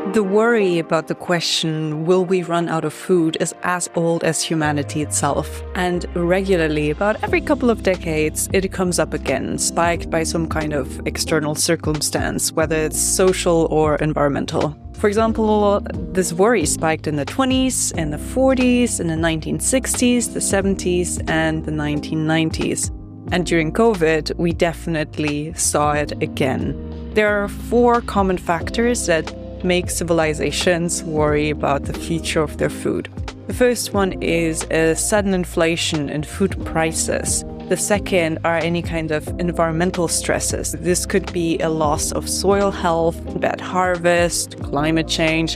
The worry about the question, will we run out of food, is as old as humanity itself. And regularly, about every couple of decades, it comes up again, spiked by some kind of external circumstance, whether it's social or environmental. For example, this worry spiked in the 20s, in the 40s, in the 1960s, the 70s, and the 1990s. And during COVID, we definitely saw it again. There are 4 common factors that make civilizations worry about the future of their food. The first one is a sudden inflation in food prices. The second are any kind of environmental stresses. This could be a loss of soil health, bad harvest, climate change.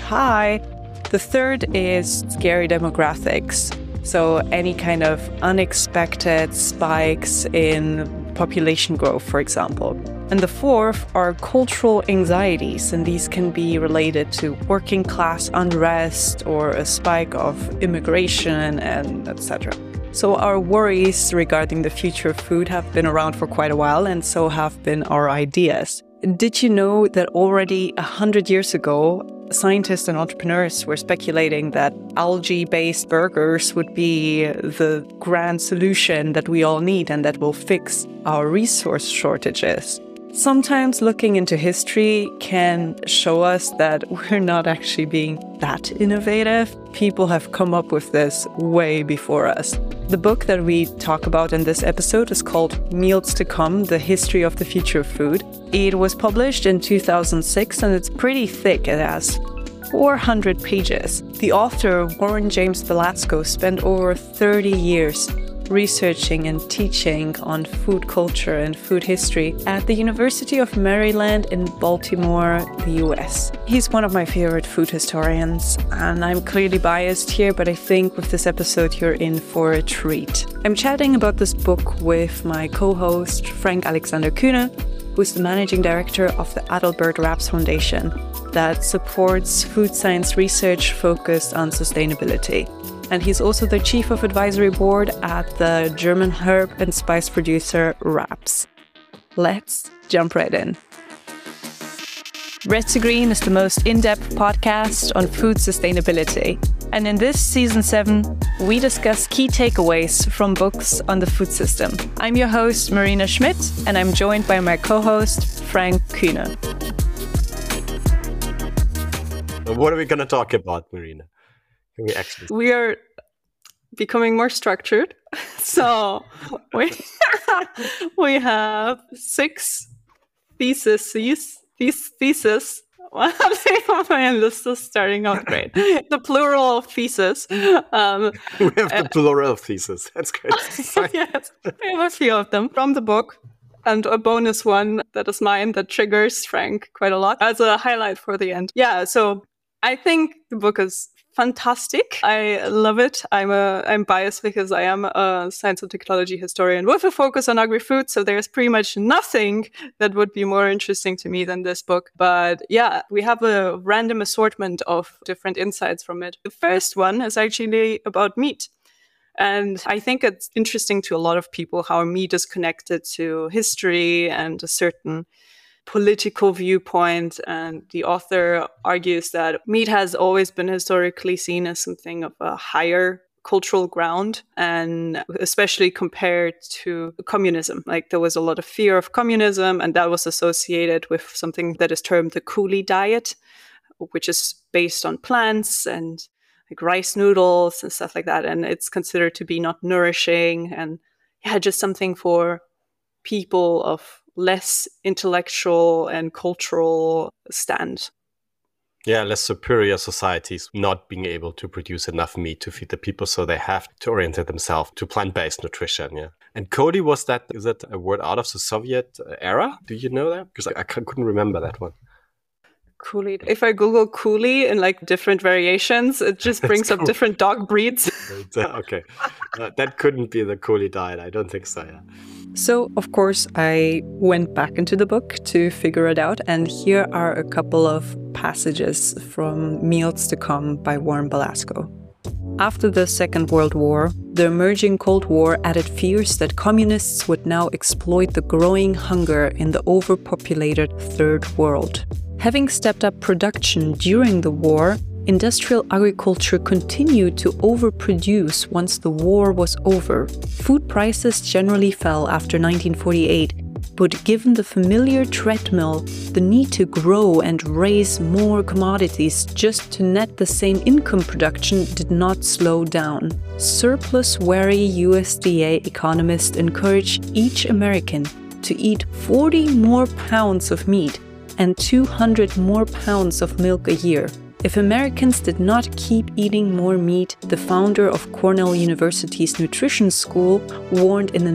The third is scary demographics. So any kind of unexpected spikes in population growth, for example. And the fourth are cultural anxieties, and these can be related to working class unrest or a spike of immigration and etc. So our worries regarding the future of food have been around for quite a while, and so have been our ideas. Did you know that already 100 years ago, scientists and entrepreneurs were speculating that algae-based burgers would be the grand solution that we all need and that will fix our resource shortages? Sometimes looking into history can show us that we're not actually being that innovative. People have come up with this way before us. The book that we talk about in this episode is called Meals to Come: The History of the Future of Food. It was published in 2006 and it's pretty thick. It has 400 pages. The author, Warren James Belasco, spent over 30 years researching and teaching on food culture and food history at the University of Maryland in Baltimore, the US. He's one of my favorite food historians, and I'm clearly biased here, but I think with this episode you're in for a treat. I'm chatting about this book with my co-host Frank Alexander Kühne, who's the managing director of the Adalbert Raps Foundation that supports food science research focused on sustainability. And he's also the chief of advisory board at the German herb and spice producer Raps. Let's jump right in. Red to Green is the most in-depth podcast on food sustainability. And in this season 7, we discuss key takeaways from books on the food system. I'm your host, Marina Schmidt, and I'm joined by my co-host, Frank Kühne. What are we going to talk about, Marina? We are becoming more structured. So we have 6 theses. These theses. My list is starting out great. The plural of thesis. We have the plural of thesis. That's great. Yes, we have a few of them from the book. And a bonus one that is mine that triggers Frank quite a lot as a highlight for the end. Yeah, so I think the book is fantastic. I love it. I'm biased because I am a science and technology historian with a focus on agri-food. So there's pretty much nothing that would be more interesting to me than this book. But yeah, we have a random assortment of different insights from it. The first one is actually about meat. And I think it's interesting to a lot of people how meat is connected to history and a certain political viewpoint. And the author argues that meat has always been historically seen as something of a higher cultural ground, and especially compared to communism. Like there was a lot of fear of communism, and that was associated with something that is termed the coolie diet, which is based on plants and like rice noodles and stuff like that. And it's considered to be not nourishing and just something for people of less intellectual and cultural stand. Yeah, less superior societies not being able to produce enough meat to feed the people, so they have to orient themselves to plant-based nutrition. Yeah, and Cody, is that a word out of the Soviet era? Do you know that? Because I couldn't remember that one. Coolie. If I Google coolie in like different variations, it just brings up different dog breeds. Okay, that couldn't be the coolie diet. I don't think so. Yeah. So, of course, I went back into the book to figure it out, and here are a couple of passages from Meals to Come by Warren Belasco. After the Second World War, the emerging Cold War added fears that communists would now exploit the growing hunger in the overpopulated Third World. Having stepped up production during the war, industrial agriculture continued to overproduce once the war was over. Food prices generally fell after 1948, but given the familiar treadmill, the need to grow and raise more commodities just to net the same income production did not slow down. Surplus-wary USDA economists encourage each American to eat 40 more pounds of meat and 200 more pounds of milk a year. If Americans did not keep eating more meat, the founder of Cornell University's nutrition school warned in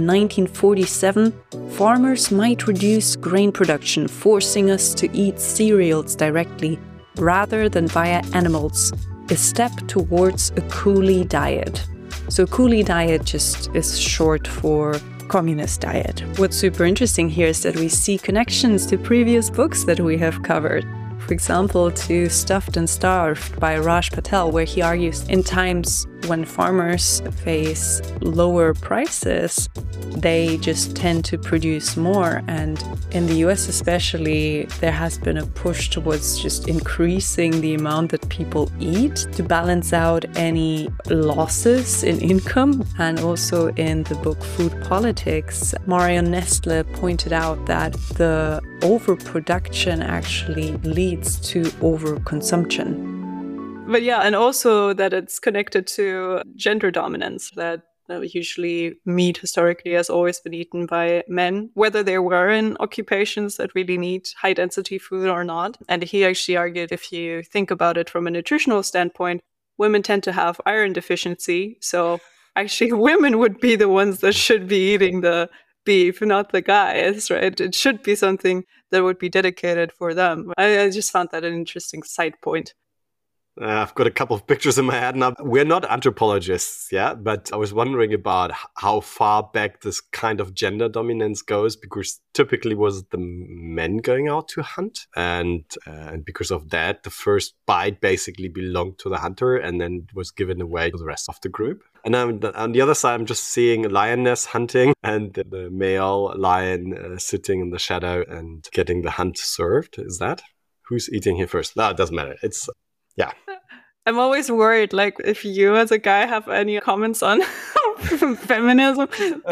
1947, farmers might reduce grain production, forcing us to eat cereals directly rather than via animals, a step towards a coolie diet. So coolie diet just is short for communist diet. What's super interesting here is that we see connections to previous books that we have covered. For example, to Stuffed and Starved by Raj Patel, where he argues in times when farmers face lower prices, they just tend to produce more. And in the US especially, there has been a push towards just increasing the amount that people eat to balance out any losses in income. And also in the book Food Politics, Marion Nestle pointed out that the overproduction actually leads to overconsumption. But yeah, and also that it's connected to gender dominance, that usually meat historically has always been eaten by men, whether they were in occupations that really need high density food or not. And he actually argued, if you think about it from a nutritional standpoint, women tend to have iron deficiency. So actually women would be the ones that should be eating the beef, not the guys, right? It should be something that would be dedicated for them. I just found that an interesting side point. I've got a couple of pictures in my head now. We're not anthropologists, yeah, but I was wondering about how far back this kind of gender dominance goes, because typically was the men going out to hunt, and because of that, the first bite basically belonged to the hunter and then was given away to the rest of the group. And on the other side, I'm just seeing a lioness hunting and the male lion sitting in the shadow and getting the hunt served. Is that? Who's eating here first? No, it doesn't matter. It's... yeah. I'm always worried, like, if you as a guy have any comments on feminism,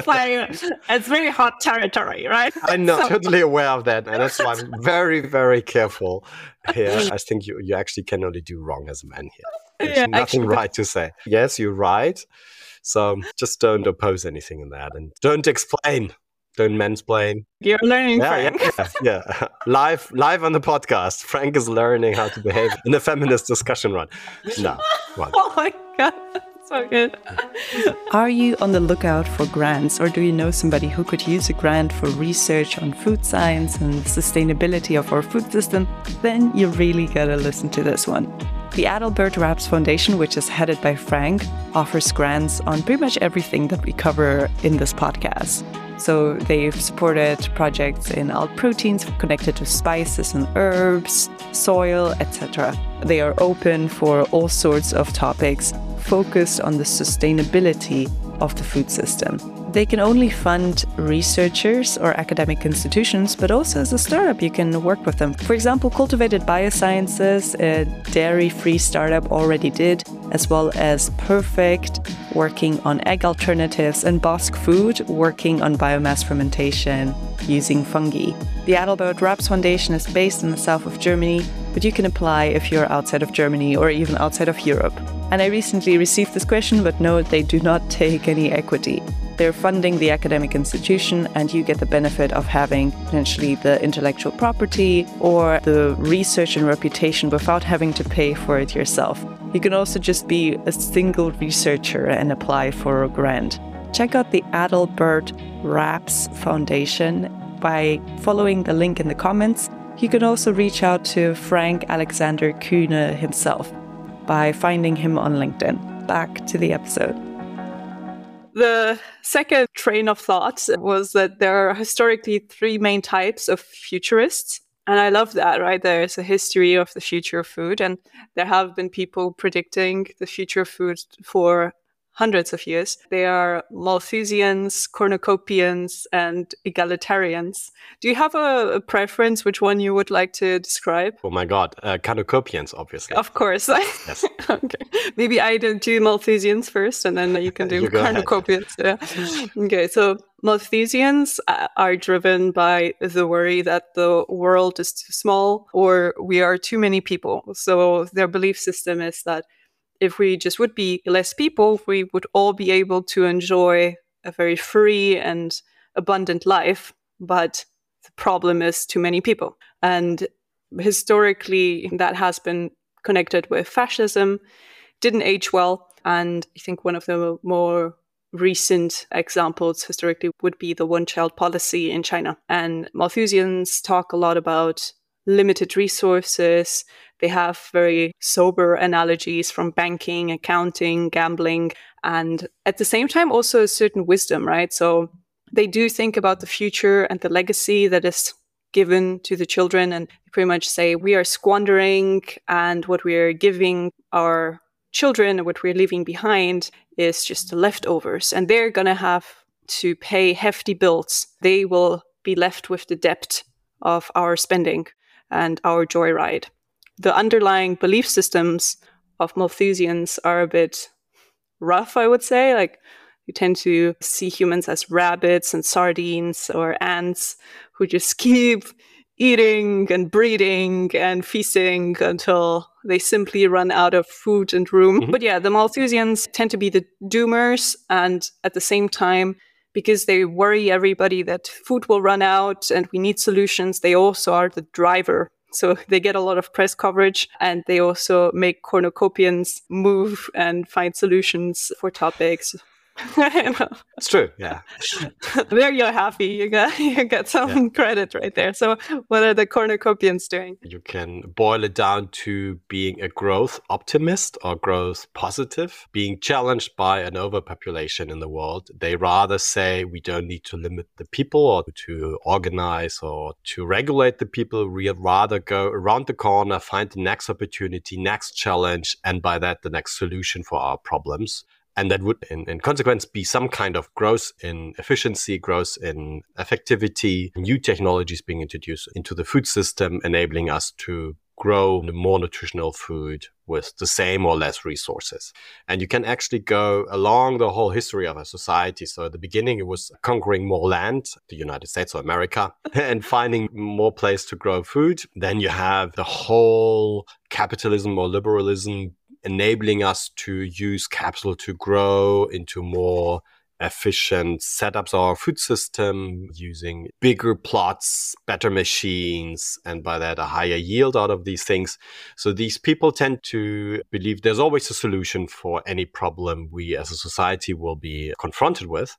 it's very hot territory, right? I'm not totally aware of that, and that's why I'm very, very careful here. I think you actually can only do wrong as a man here. There's nothing right to say. Yes, you're right. So just don't oppose anything in that, and don't explain. Don't mansplain. You're learning, Frank. Yeah. Live on the podcast. Frank is learning how to behave in a feminist discussion run. No. Oh my God. So good. Are you on the lookout for grants, or do you know somebody who could use a grant for research on food science and the sustainability of our food system? Then you really gotta listen to this one. The Adalbert Raps Foundation, which is headed by Frank, offers grants on pretty much everything that we cover in this podcast. So they've supported projects in alt proteins connected to spices and herbs, soil, etc. They are open for all sorts of topics focused on the sustainability of the food system. They can only fund researchers or academic institutions, but also as a startup, you can work with them. For example, Cultivated Biosciences, a dairy-free startup, already did, as well as Perfect, working on egg alternatives, and Bosk Food, working on biomass fermentation using fungi. The Adalbert Raps Foundation is based in the south of Germany, but you can apply if you're outside of Germany or even outside of Europe. And I recently received this question, but no, they do not take any equity. They're funding the academic institution, and you get the benefit of having potentially the intellectual property or the research and reputation without having to pay for it yourself. You can also just be a single researcher and apply for a grant. Check out the Adalbert Raps Foundation by following the link in the comments. You can also reach out to Frank Alexander Kühne himself by finding him on LinkedIn. Back to the episode. The second train of thought was that there are historically three main types of futurists. And I love that, right? There's a history of the future of food, and there have been people predicting the future of food for hundreds of years. They are Malthusians, cornucopians, and egalitarians. Do you have a preference which one you would like to describe? Oh my God, cornucopians, obviously. Of course. Yes. Okay. Maybe I do Malthusians first, and then you can do You go ahead. cornucopians. Yeah. Okay, so Malthusians are driven by the worry that the world is too small or we are too many people. So their belief system is that if we just would be less people, we would all be able to enjoy a very free and abundant life. But the problem is too many people. And historically, that has been connected with fascism, didn't age well. And I think one of the more recent examples historically would be the one-child policy in China. And Malthusians talk a lot about limited resources. They have very sober analogies from banking, accounting, gambling, and at the same time also a certain wisdom, right? So they do think about the future and the legacy that is given to the children, and pretty much say we are squandering, and what we are giving our children, what we're leaving behind, is just the leftovers, and they're going to have to pay hefty bills. They will be left with the debt of our spending and our joyride. The underlying belief systems of Malthusians are a bit rough, I would say. Like, you tend to see humans as rabbits and sardines or ants who just keep eating and breeding and feasting until they simply run out of food and room. Mm-hmm. But yeah, the Malthusians tend to be the doomers, and at the same time, because they worry everybody that food will run out and we need solutions, they also are the driver. So they get a lot of press coverage, and they also make cornucopians move and find solutions for topics. It's true, yeah. There you're happy. You get some credit right there. So what are the cornucopians doing? You can boil it down to being a growth optimist or growth positive, being challenged by an overpopulation in the world. They rather say we don't need to limit the people or to organize or to regulate the people. We rather go around the corner, find the next opportunity, next challenge, and by that, the next solution for our problems. And that would, in consequence, be some kind of growth in efficiency, growth in effectivity, new technologies being introduced into the food system, enabling us to grow more nutritional food with the same or less resources. And you can actually go along the whole history of a society. So at the beginning, it was conquering more land, the United States or America, and finding more place to grow food. Then you have the whole capitalism or liberalism enabling us to use capital to grow into more efficient setups of our food system, using bigger plots, better machines, and by that a higher yield out of these things. So these people tend to believe there's always a solution for any problem we as a society will be confronted with.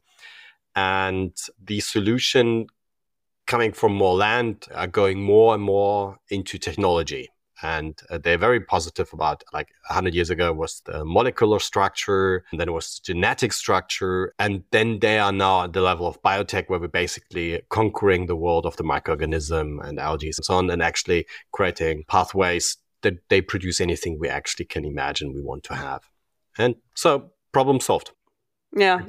And the solution coming from more land are going more and more into technology. And they're very positive about, like 100 years ago was the molecular structure, and then it was genetic structure. And then they are now at the level of biotech, where we're basically conquering the world of the microorganism and algae and so on, and actually creating pathways that they produce anything we actually can imagine we want to have. And so problem solved. Yeah.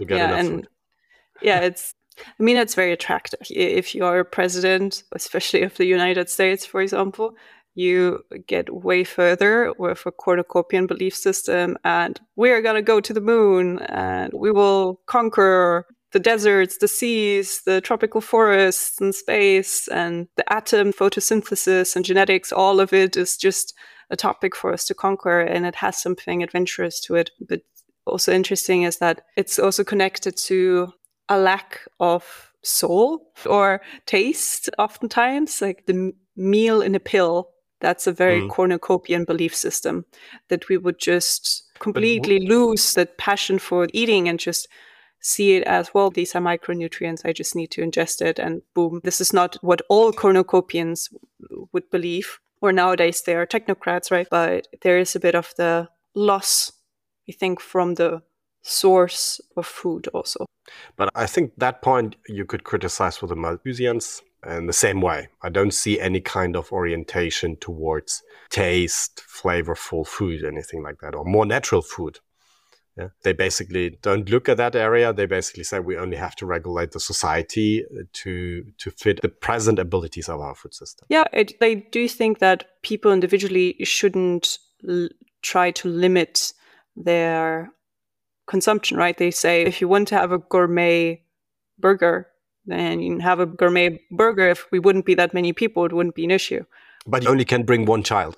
It's very attractive. If you are president, especially of the United States, for example, you get way further with a cornucopian belief system, and we're going to go to the moon, and we will conquer the deserts, the seas, the tropical forests, and space, and the atom, photosynthesis, and genetics. All of it is just a topic for us to conquer, and it has something adventurous to it. But also interesting is that it's also connected to a lack of soul or taste, oftentimes, like the meal in a pill. That's a very cornucopian belief system, that we would just completely lose that passion for eating and just see it as, well, these are micronutrients, I just need to ingest it, and boom. This is not what all cornucopians would believe, or nowadays they are technocrats, right? But there is a bit of the loss, I think, from the source of food also. But I think that point you could criticize for the Malthusians in the same way. I don't see any kind of orientation towards taste, flavorful food, anything like that, or more natural food. Yeah. They basically don't look at that area. They basically say we only have to regulate the society to fit the present abilities of our food system. Yeah, they do think that people individually shouldn't try to limit their consumption, right? They say if you want to have a gourmet burger, then you can have a gourmet burger. If we wouldn't be that many people, it wouldn't be an issue. But you only can bring one child.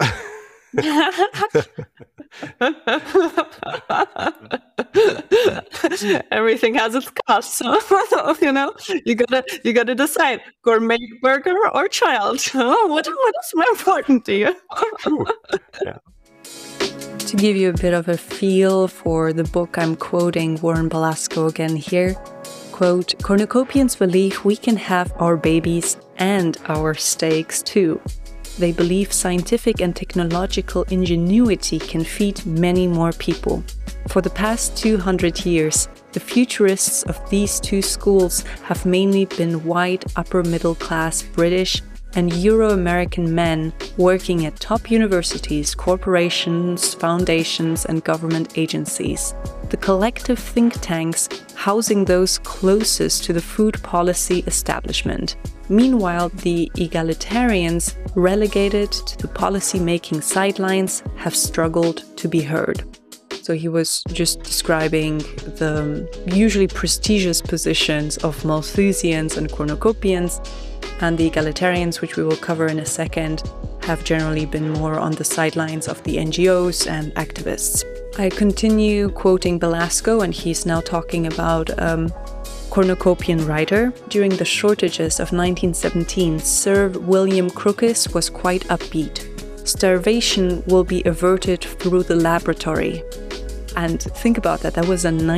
Everything has its cost, so you gotta decide: gourmet burger or child. What is more important to you? Yeah. To give you a bit of a feel for the book, I'm quoting Warren Belasco again here. Quote, "Cornucopians believe we can have our babies and our steaks too. They believe scientific and technological ingenuity can feed many more people. For the past 200 years, the futurists of these two schools have mainly been white, upper-middle-class British and Euro-American men working at top universities, corporations, foundations, and government agencies. The collective think tanks housing those closest to the food policy establishment. Meanwhile, the egalitarians, relegated to the policy-making sidelines, have struggled to be heard." So he was just describing the usually prestigious positions of Malthusians and Cornucopians, and the egalitarians, which we will cover in a second, have generally been more on the sidelines of the NGOs and activists. I continue quoting Belasco, and he's now talking about cornucopian writer. During the shortages of 1917, Sir William Crookes was quite upbeat. Starvation will be averted through the laboratory. And think about that, that was in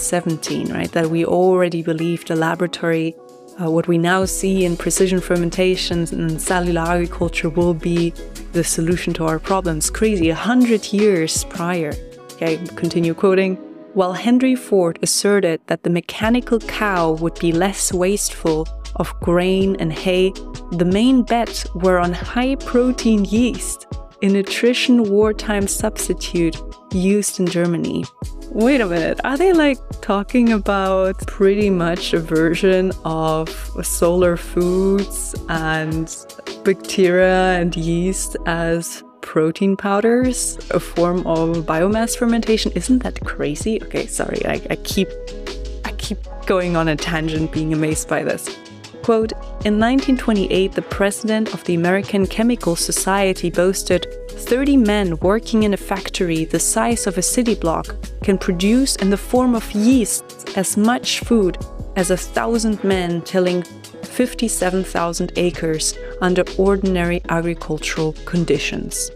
1917, right? That we already believed the laboratory, what we now see in precision fermentation and cellular agriculture, will be the solution to our problems. Crazy, 100 years prior. Okay, continue quoting. While Henry Ford asserted that the mechanical cow would be less wasteful of grain and hay, the main bets were on high-protein yeast, a nutrition wartime substitute used in Germany. Wait a minute, are they like talking about pretty much a version of solar foods and bacteria and yeast as protein powders, a form of biomass fermentation? Isn't that crazy? Okay, sorry, I keep going on a tangent, being amazed by this. Quote, "In 1928, the president of the American Chemical Society boasted 30 men working in a factory the size of a city block can produce in the form of yeast as much food as 1,000 men tilling 57,000 acres under ordinary agricultural conditions."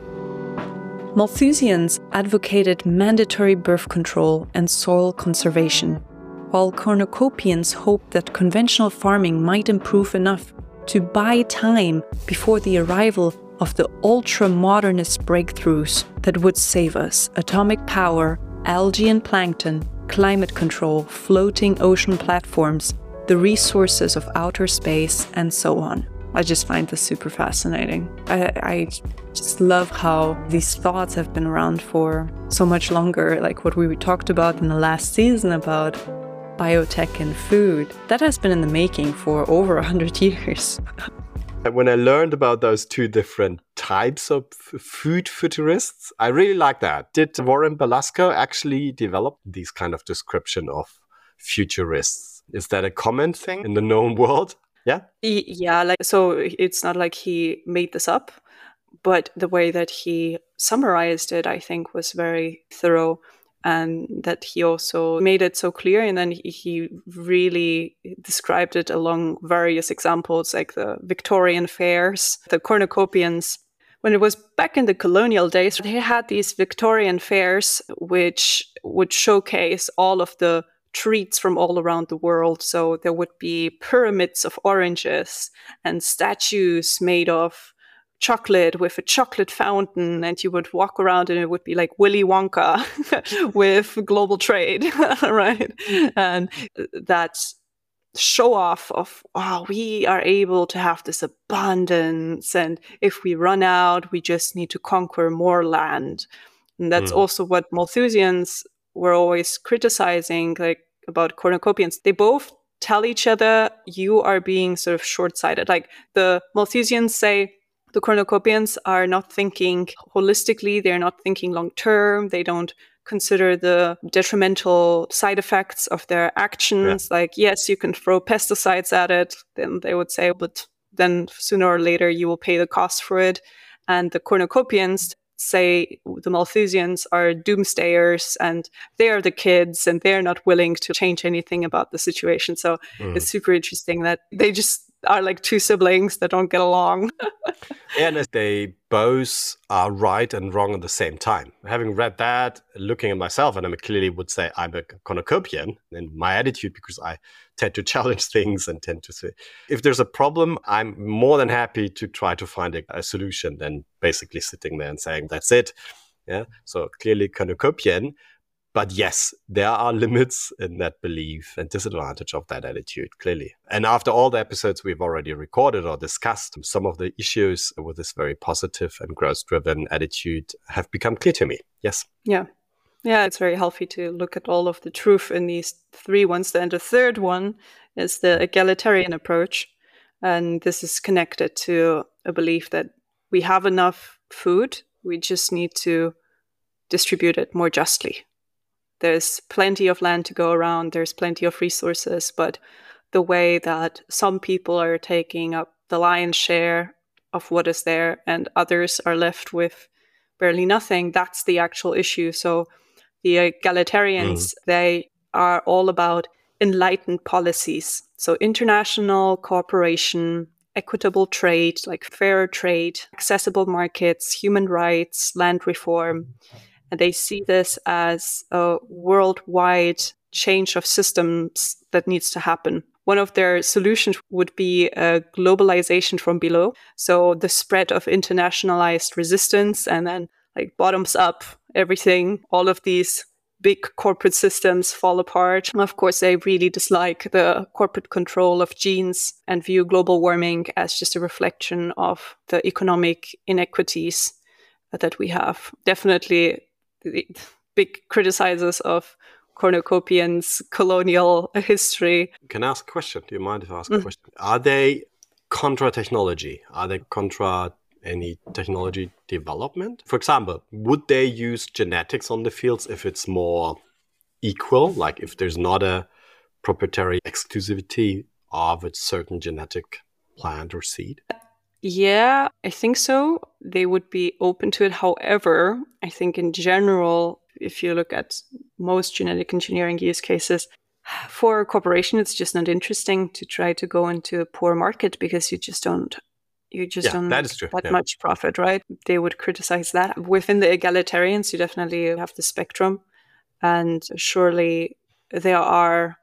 Malthusians advocated mandatory birth control and soil conservation, while cornucopians hoped that conventional farming might improve enough to buy time before the arrival of the ultra-modernist breakthroughs that would save us: atomic power, algae and plankton, climate control, floating ocean platforms, the resources of outer space, and so on. I just find this super fascinating. I just love how these thoughts have been around for so much longer, like what we talked about in the last season about biotech and food. That has been in the making for over 100 years. When I learned about those two different types of food futurists, I really like that. Did Warren Belasco actually develop these kind of description of futurists? Is that a common thing in the known world? Yeah? Yeah, so it's not like he made this up, but the way that he summarized it, I think, was very thorough, and that he also made it so clear. And then he really described it along various examples, like the Victorian fairs, the cornucopians. When it was back in the colonial days, they had these Victorian fairs, which would showcase all of the treats from all around the world. So there would be pyramids of oranges and statues made of chocolate with a chocolate fountain, and you would walk around and it would be like Willy Wonka with global trade, right? And that show off of, wow, we are able to have this abundance, and if we run out, we just need to conquer more land. And that's also what Malthusians were always criticizing, like about cornucopians, they both tell each other you are being sort of short-sighted. Like the Malthusians say the cornucopians are not thinking holistically, they're not thinking long-term, they don't consider the detrimental side effects of their actions. Like, yes, you can throw pesticides at it, then they would say, but then sooner or later you will pay the cost for it. And the cornucopians say the Malthusians are doomsdayers and they are the kids and they're not willing to change anything about the situation. So it's super interesting that they just are like two siblings that don't get along. And they both are right and wrong at the same time. Having read that, looking at myself, and I clearly would say I'm a cornucopian in my attitude, because I tend to challenge things and tend to say, if there's a problem, I'm more than happy to try to find a solution than basically sitting there and saying, that's it. Yeah. So clearly cornucopian. But yes, there are limits in that belief and disadvantage of that attitude, clearly. And after all the episodes we've already recorded or discussed, some of the issues with this very positive and growth-driven attitude have become clear to me. Yes. Yeah. Yeah, it's very healthy to look at all of the truth in these three ones. And the third one is the egalitarian approach. And this is connected to a belief that we have enough food, we just need to distribute it more justly. There's plenty of land to go around, there's plenty of resources, but the way that some people are taking up the lion's share of what is there and others are left with barely nothing, that's the actual issue. So the egalitarians, they are all about enlightened policies. So international cooperation, equitable trade, like fair trade, accessible markets, human rights, land reform. And they see this as a worldwide change of systems that needs to happen. One of their solutions would be a globalization from below. So the spread of internationalized resistance and then like bottoms up everything. All of these big corporate systems fall apart. Of course, they really dislike the corporate control of genes and view global warming as just a reflection of the economic inequities that we have. Definitely the big criticizers of cornucopians' colonial history. Can I ask a question? Do you mind if I ask a question? Are they contra technology? Are they contra any technology development? For example, would they use genetics on the fields if it's more equal? Like if there's not a proprietary exclusivity of a certain genetic plant or seed? Yeah, I think so. They would be open to it. However, I think in general, if you look at most genetic engineering use cases, for a corporation, it's just not interesting to try to go into a poor market because you just don't that is true. Much profit, right? They would criticize that. Within the egalitarians, you definitely have the spectrum. And surely there are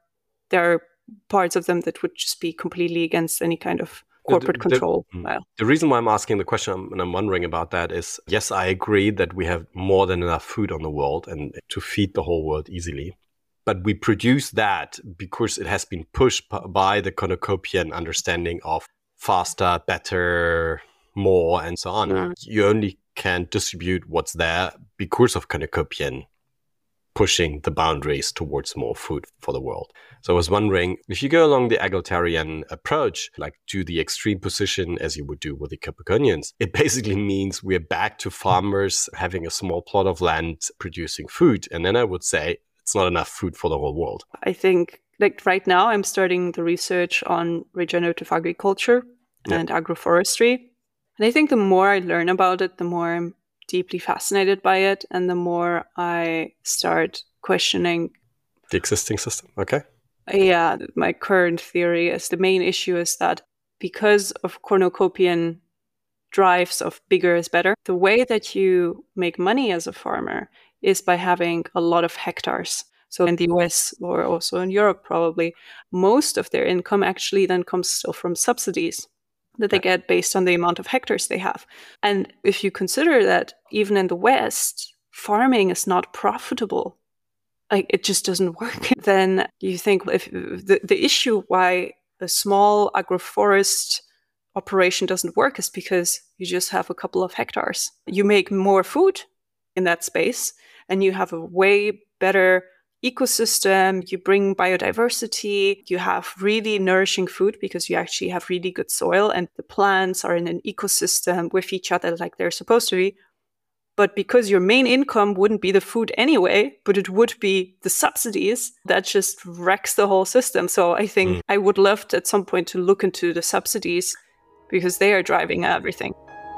parts of them that would just be completely against any kind of corporate control. The reason why I'm asking the question and I'm wondering about that is, yes, I agree that we have more than enough food on the world and to feed the whole world easily. But we produce that because it has been pushed by the cornucopian understanding of faster, better, more, and so on. You only can distribute what's there because of cornucopian pushing the boundaries towards more food for the world. So I was wondering, if you go along the egalitarian approach, like to the extreme position as you would do with the Capricornians, it basically means we're back to farmers having a small plot of land producing food. And then I would say it's not enough food for the whole world. I think like right now I'm starting the research on regenerative agriculture and agroforestry. And I think the more I learn about it, the more I'm deeply fascinated by it, and the more I start questioning the existing system. Okay. Yeah, my current theory is the main issue is that because of cornucopian drives of bigger is better, the way that you make money as a farmer is by having a lot of hectares. So in the US or also in Europe, probably most of their income actually then comes still from subsidies that they get based on the amount of hectares they have. And if you consider that even in the West, farming is not profitable, like it just doesn't work, then you think if the issue why a small agroforest operation doesn't work is because you just have a couple of hectares. You make more food, in that space, and you have a way better ecosystem. You bring biodiversity, you have really nourishing food because you actually have really good soil and the plants are in an ecosystem with each other like they're supposed to be. But because your main income wouldn't be the food anyway, but it would be the subsidies, that just wrecks the whole system. So I think I would love at some point to look into the subsidies because they are driving everything.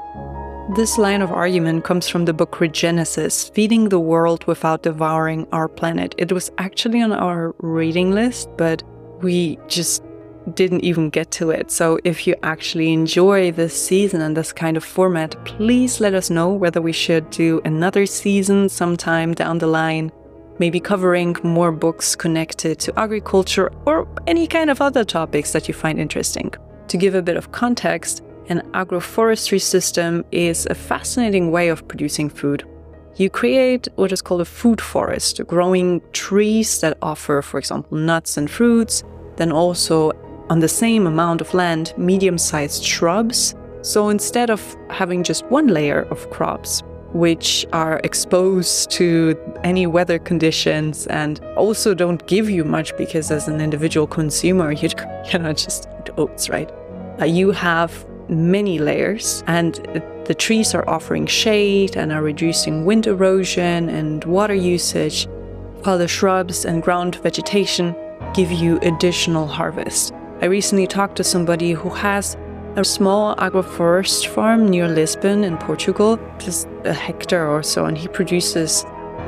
This line of argument comes from the book Regenesis, Feeding the World Without Devouring Our Planet. It was actually on our reading list, but we just didn't even get to it. So if you actually enjoy this season and this kind of format, please let us know whether we should do another season sometime down the line, maybe covering more books connected to agriculture or any kind of other topics that you find interesting. To give a bit of context, an agroforestry system is a fascinating way of producing food. You create what is called a food forest, growing trees that offer, for example, nuts and fruits, then also on the same amount of land, medium-sized shrubs. So instead of having just one layer of crops, which are exposed to any weather conditions and also don't give you much because as an individual consumer, you cannot just eat oats, right? You have many layers and the trees are offering shade and are reducing wind erosion and water usage, while the shrubs and ground vegetation give you additional harvest. I recently talked to somebody who has a small agroforest farm near Lisbon in Portugal, just a hectare or so, and he produces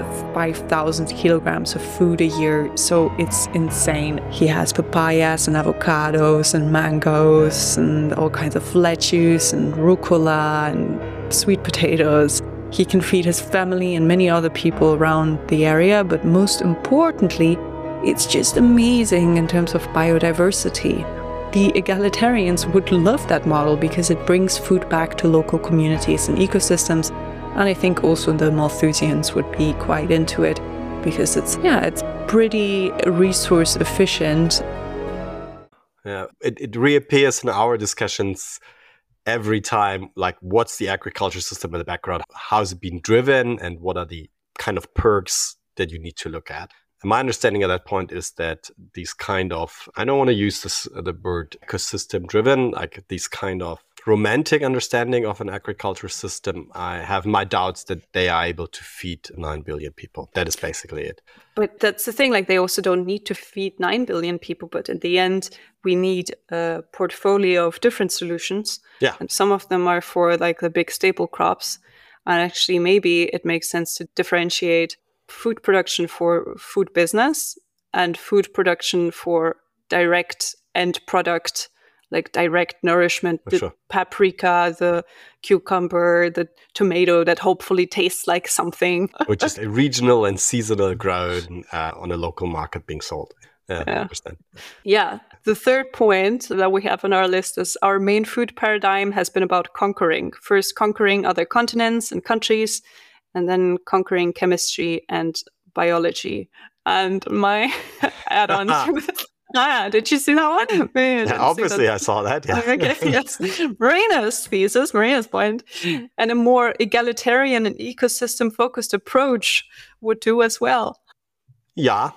5,000 kilograms of food a year, so it's insane. He has papayas and avocados and mangoes and all kinds of lettuce and rucola and sweet potatoes. He can feed his family and many other people around the area, but most importantly, it's just amazing in terms of biodiversity. The egalitarians would love that model because it brings food back to local communities and ecosystems. And I think also the Malthusians would be quite into it because it's pretty resource efficient. Yeah, it reappears in our discussions every time, like what's the agriculture system in the background? How's it being driven? And what are the kind of perks that you need to look at? And my understanding at that point is that these kind of, I don't want to use the word ecosystem driven, like these kind of romantic understanding of an agriculture system, I have my doubts that they are able to feed 9 billion people. That is basically it. But that's the thing, like they also don't need to feed 9 billion people, but in the end, we need a portfolio of different solutions. Yeah. And some of them are for like the big staple crops. And actually, maybe it makes sense to differentiate food production for food business and food production for direct end product, like direct nourishment, For the sure. paprika, the cucumber, the tomato that hopefully tastes like something. Which is a regional and seasonal grown on a local market being sold. Yeah, I understand. Yeah. The third point that we have on our list is our main food paradigm has been about conquering. First, conquering other continents and countries, and then conquering chemistry and biology. And my add-on to this. Did you see that one? Yeah, obviously, I saw that. Yeah. Okay, yes. Marina's thesis, Marina's point, and a more egalitarian and ecosystem-focused approach would do as well. Yeah.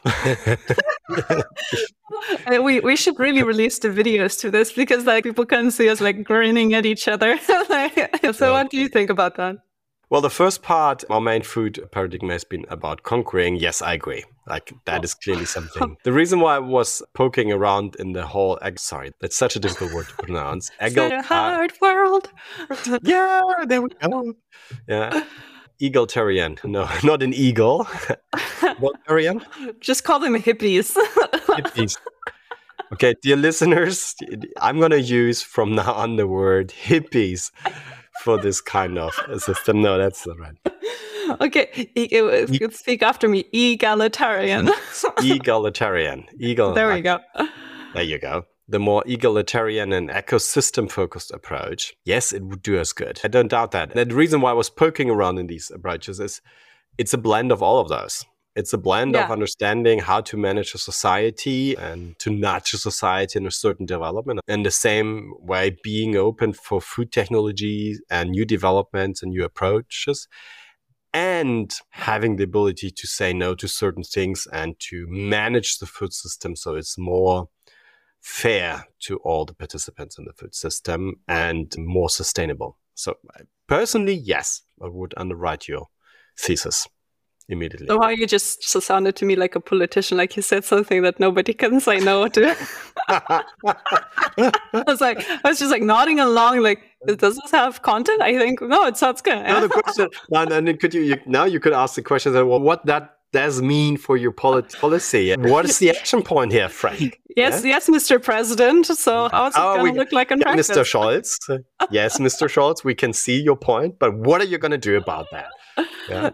We should really release the videos to this because like people can see us like grinning at each other. So what do you think about that? Well, the first part, our main food paradigm has been about conquering. Yes, I agree. Like that is clearly something. The reason why I was poking around in the whole, sorry, that's such a difficult word to pronounce. It's a hard world. Yeah, there we go. Yeah. Egalitarian. No, not an eagle. Egalitarian. Just call them hippies. Hippies. Okay, dear listeners, I'm going to use from now on the word hippies for this kind of system. No, that's not right. Okay, speak after me. Egalitarian. Egalitarian. There we go. There you go. The more egalitarian and ecosystem-focused approach, yes, it would do us good. I don't doubt that. And the reason why I was poking around in these approaches is it's a blend of all of those. It's a blend of understanding how to manage a society and to nudge a society in a certain development. And the same way, being open for food technology and new developments and new approaches. and having the ability to say no to certain things and to manage the food system so it's more fair to all the participants in the food system and more sustainable. So personally, yes, I would underwrite your thesis immediately. So how you just sounded to me like a politician, like you said something that nobody can say no to. I was just like nodding along, like, does this have content? I think, no, it sounds good. No, the question, and then you could ask the question, well, what that does mean for your policy? What is the action point here, Frank? Yes, Mr. President. So how is it going to look like in practice? Mr. Scholz. Yes, Mr. Scholz, we can see your point, but what are you going to do about that? Yeah.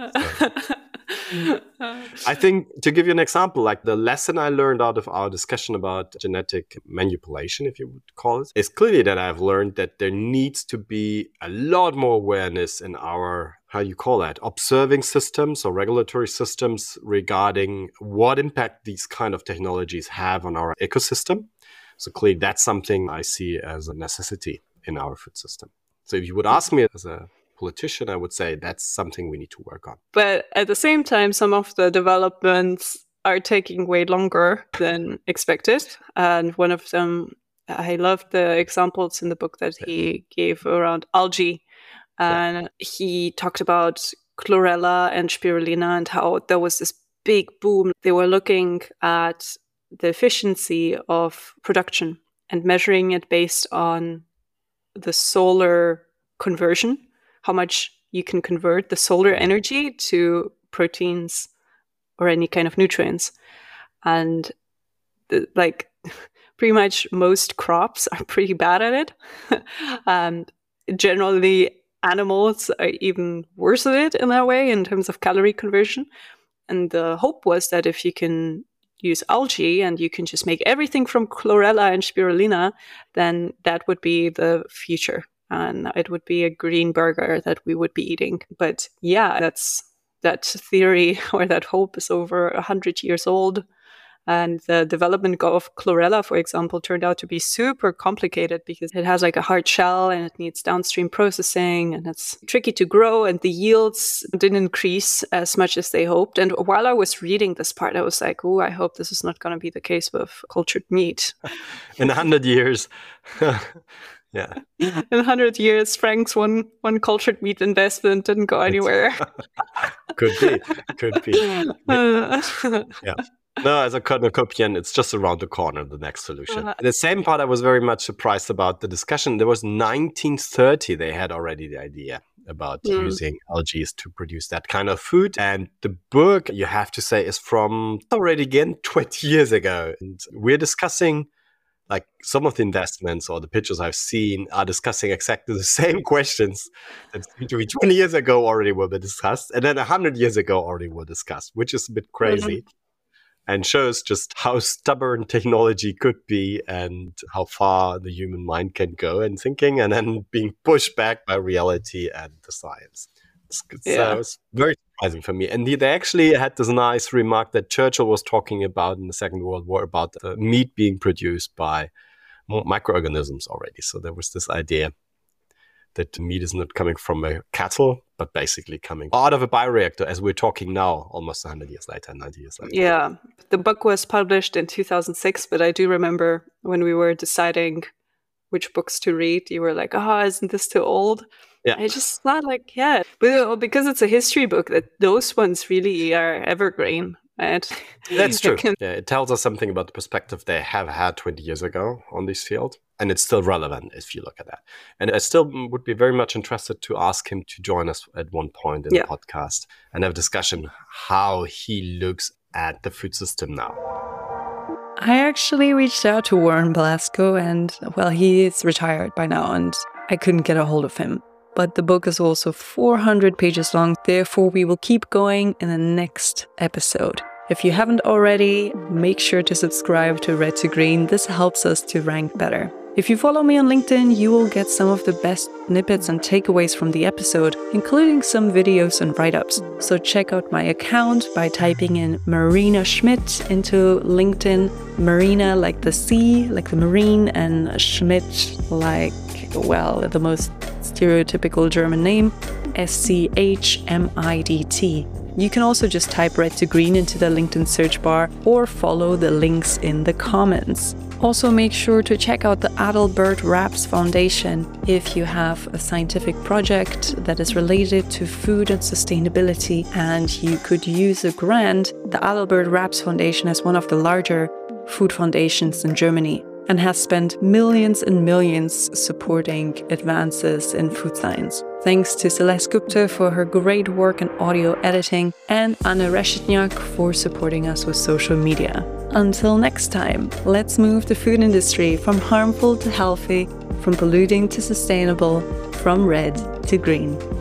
I think, to give you an example, like the lesson I learned out of our discussion about genetic manipulation, if you would call it, is clearly that I've learned that there needs to be a lot more awareness in our, observing systems or regulatory systems regarding what impact these kind of technologies have on our ecosystem. So clearly that's something I see as a necessity in our food system. So if you would ask me as a politician, I would say that's something we need to work on. But at the same time, some of the developments are taking way longer than expected. And one of them, I love the examples in the book that he gave around algae. And he talked about chlorella and spirulina and how there was this big boom. They were looking at the efficiency of production and measuring it based on the solar conversion, how much you can convert the solar energy to proteins or any kind of nutrients. And pretty much most crops are pretty bad at it. And generally animals are even worse at it in that way in terms of calorie conversion. And the hope was that if you can use algae and you can just make everything from chlorella and spirulina, then that would be the future. And it would be a green burger that we would be eating. But yeah, that theory or that hope is over 100 years old. And the development of chlorella, for example, turned out to be super complicated because it has like a hard shell and it needs downstream processing and it's tricky to grow and the yields didn't increase as much as they hoped. And while I was reading this part, I was like, oh, I hope this is not going to be the case with cultured meat. In 100 years. Yeah. In 100 years, Frank's one cultured meat investment didn't go anywhere. Could be. Yeah. No, as a cornucopian, it's just around the corner, the next solution. The same part, I was very much surprised about the discussion. There was 1930, they had already the idea about using algae to produce that kind of food. And the book, you have to say, is from already again 20 years ago. And we're discussing, like, some of the investments or the pictures I've seen are discussing exactly the same questions that 20 years ago already were discussed. And then 100 years ago already were discussed, which is a bit crazy. And shows just how stubborn technology could be and how far the human mind can go in thinking and then being pushed back by reality and the science. It's very surprising for me. And they actually had this nice remark that Churchill was talking about in the Second World War about meat being produced by microorganisms already. So there was this idea that the meat is not coming from a cattle, but basically coming out of a bioreactor, as we're talking now, almost 100 years later, 90 years later. Yeah, the book was published in 2006, but I do remember when we were deciding which books to read, you were like, oh, isn't this too old? Yeah. I just thought like, yeah, but because it's a history book, that those ones really are evergreen. Right? That's true. Yeah, it tells us something about the perspective they have had 20 years ago on this field. And it's still relevant if you look at that. And I still would be very much interested to ask him to join us at one point in the podcast and have a discussion how he looks at the food system now. I actually reached out to Warren Belasco and, well, he is retired by now and I couldn't get a hold of him. But the book is also 400 pages long. Therefore, we will keep going in the next episode. If you haven't already, make sure to subscribe to Red to Green. This helps us to rank better. If you follow me on LinkedIn, you will get some of the best snippets and takeaways from the episode, including some videos and write-ups. So check out my account by typing in Marina Schmidt into LinkedIn. Marina like the sea, like the marine, and Schmidt like, well, the most stereotypical German name. SCHMIDT. You can also just type Red to Green into the LinkedIn search bar or follow the links in the comments. Also, make sure to check out the Adalbert Raps Foundation if you have a scientific project that is related to food and sustainability and you could use a grant. The Adalbert Raps Foundation is one of the larger food foundations in Germany and has spent millions and millions supporting advances in food science. Thanks to Celeste Gupta for her great work in audio editing and Anna Reshitnyak for supporting us with social media. Until next time, let's move the food industry from harmful to healthy, from polluting to sustainable, from red to green.